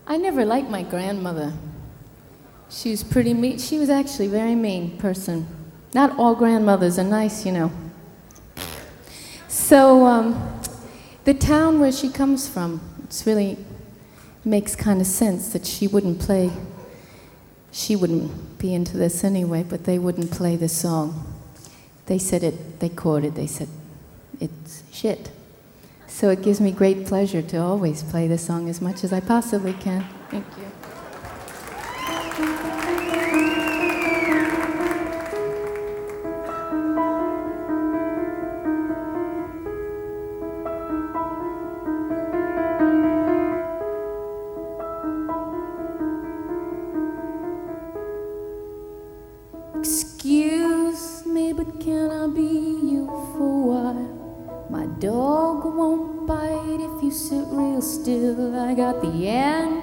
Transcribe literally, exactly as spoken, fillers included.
I never liked my grandmother. She was pretty mean. She was actually a very mean person. Not all grandmothers are nice, you know. So um, the town where she comes from, it's really makes kind of sense that she wouldn't play. She wouldn't be into this anyway, but they wouldn't play the song. They said it, they quoted, they said, it's shit. So it gives me great pleasure to always play the song as much as I possibly can. Thank you. Excuse me, but can I be you for a while? My dog won't bite if you sit real still. I got the